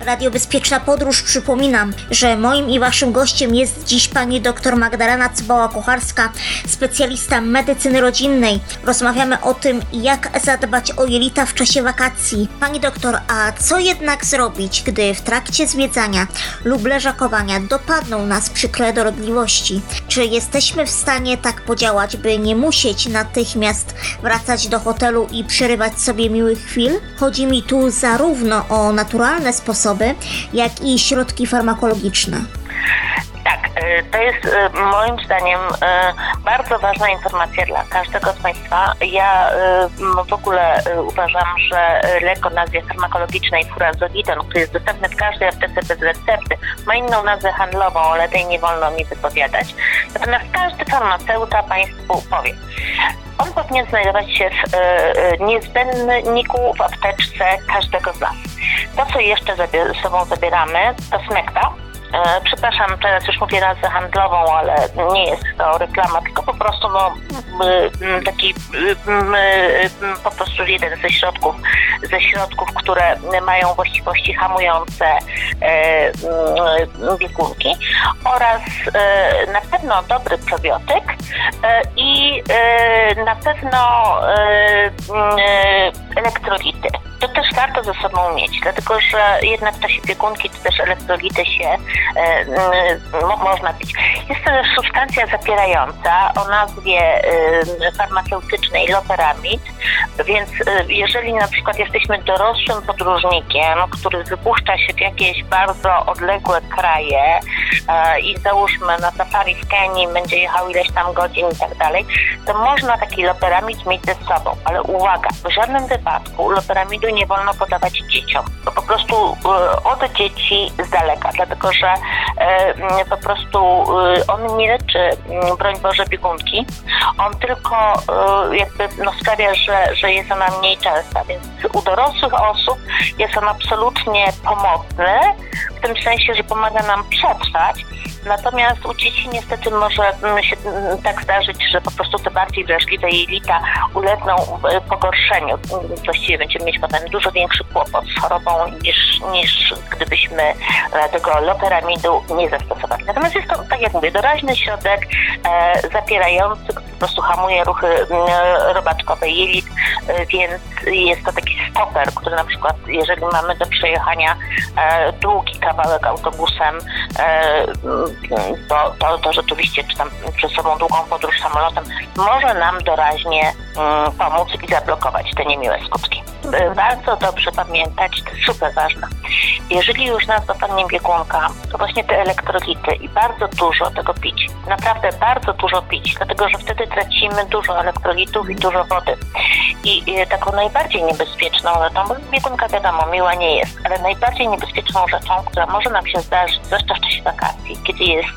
Radio Bezpieczna Podróż. Przypominam, że moim i waszym gościem jest dziś pani dr Magdalena Cybała-Kucharska, specjalista medycyny rodzinnej. Rozmawiamy o tym, jak zadbać o jelita w czasie wakacji. Pani doktor, a co jednak zrobić, gdy w trakcie zwiedzania lub leżakowania dopadną nas przykre dolegliwości? Czy jesteśmy w stanie tak podziałać, by nie musieć natychmiast wracać do hotelu i przerywać sobie miłych chwil? Chodzi mi tu zarówno o naturalne sposoby, jak i środki farmakologiczne. Tak, to jest moim zdaniem bardzo ważna informacja dla każdego z Państwa. Ja w ogóle uważam, że lek o nazwie farmakologicznej furazolidon, który jest dostępny w każdej aptece bez recepty, ma inną nazwę handlową, ale tej nie wolno mi wypowiadać. Natomiast każdy farmaceuta Państwu powie. On powinien znajdować się w niezbędniku w apteczce każdego z nas. To, co jeszcze ze sobą zabieramy, to smekta. Przepraszam, teraz już mówię nazwę handlową, ale nie jest to reklama, tylko po prostu taki po prostu jeden ze środków, które mają właściwości hamujące biegunki oraz na pewno dobry probiotyk i na pewno elektrolity. To też warto ze sobą mieć, dlatego że jednak w czasie biegunki to też elektrolity się można pić. Jest to też substancja zapierająca o nazwie farmaceutycznej loperamid, więc jeżeli na przykład jesteśmy dorosłym podróżnikiem, który wypuszcza się w jakieś bardzo odległe kraje i załóżmy na safari w Kenii będzie jechał ileś tam godzin i tak dalej, to można taki loperamid mieć ze sobą, ale uwaga, w żadnym wypadku loperamidu nie wolno podawać dzieciom, bo po prostu od dzieci z daleka, dlatego że po prostu on nie leczy, broń Boże, biegunki, on tylko jakby sprawia, że jest ona mniej częsta, więc u dorosłych osób jest on absolutnie pomocny, w tym sensie, że pomaga nam przetrwać. Natomiast u dzieci niestety może się tak zdarzyć, że po prostu te bardziej wrażliwe jelita ulegną pogorszeniu. Właściwie będziemy mieć potem dużo większy kłopot z chorobą niż gdybyśmy tego loperamidu nie zastosowali. Natomiast jest to, tak jak mówię, doraźny środek zapierający, który po prostu hamuje ruchy robaczkowe jelit, więc jest to taki stoper, który na przykład, jeżeli mamy do przejechania długi kawałek autobusem, to rzeczywiście, czy tam przed sobą długą podróż samolotem, może nam doraźnie pomóc i zablokować te niemiłe skutki. Bardzo dobrze pamiętać, to jest super ważne. Jeżeli już nas dopadnie biegunka, to właśnie te elektrolity i bardzo dużo tego pić. Naprawdę bardzo dużo pić, dlatego że wtedy tracimy dużo elektrolitów i dużo wody. I taką najbardziej niebezpieczną rzeczą, bo biegunka wiadomo, miła nie jest, ale najbardziej niebezpieczną rzeczą, która może nam się zdarzyć, zwłaszcza w czasie wakacji, kiedy jest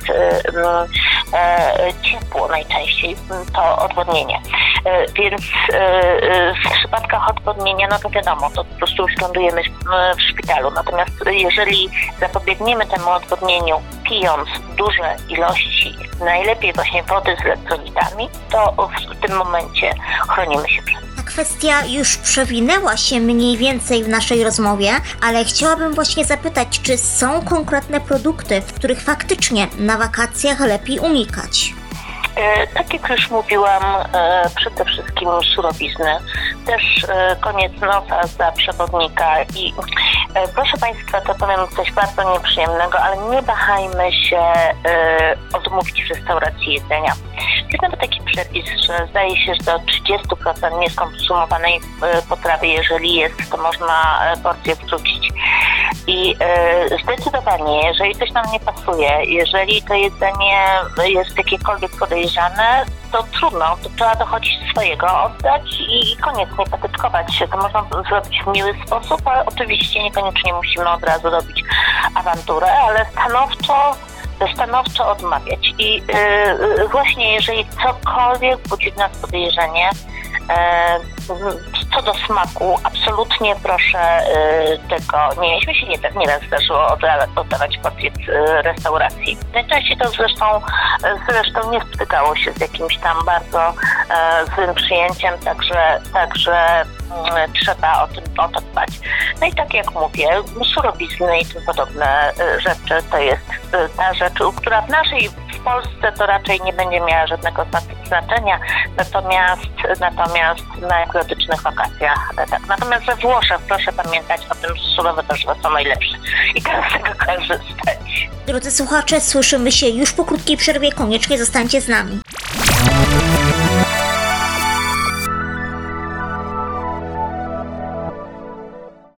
ciepło najczęściej, to odwodnienie. Więc w przypadkach odwodnienia, no to wiadomo, to po prostu już lądujemy w szpitalu. Natomiast jeżeli zapobiegniemy temu odwodnieniu pijąc duże ilości, najlepiej właśnie wody z elektrolitami, to w tym momencie chronimy się przed. Ta kwestia już przewinęła się mniej więcej w naszej rozmowie, ale chciałabym właśnie zapytać, czy są konkretne produkty, których faktycznie na wakacjach lepiej unikać? Tak jak już mówiłam, przede wszystkim surowizny, też koniec nosa za przewodnika i proszę Państwa, to powiem coś bardzo nieprzyjemnego, ale nie wahajmy się odmówić w restauracji jedzenia. Jest nawet taki przepis, że zdaje się, że do 30% nieskonsumowanej potrawy, jeżeli jest, to można porcję wrzucić. I zdecydowanie, jeżeli coś nam nie pasuje, jeżeli to jedzenie jest jakiekolwiek podejrzane, to trudno, to trzeba dochodzić swojego, oddać i koniec, nie patyczkować się. To można zrobić w miły sposób, ale oczywiście niekoniecznie musimy od razu robić awanturę, ale stanowczo odmawiać. I właśnie jeżeli cokolwiek budzi w nas podejrzenie, Co do smaku, absolutnie proszę tego nie jeść. Mi się nieraz zdarzyło oddawać porcję restauracji. Najczęściej to zresztą nie spotykało się z jakimś tam bardzo złym przyjęciem, także trzeba o to dbać. No i tak jak mówię, surowizny i tym podobne rzeczy to jest ta rzecz, która w Polsce to raczej nie będzie miała żadnego znaczenia, natomiast na egzotycznych wakacjach tak. Natomiast we Włoszech proszę pamiętać o tym, że surowe warzywa są najlepsze i teraz z tego korzystać. Drodzy słuchacze, słyszymy się już po krótkiej przerwie, koniecznie zostańcie z nami.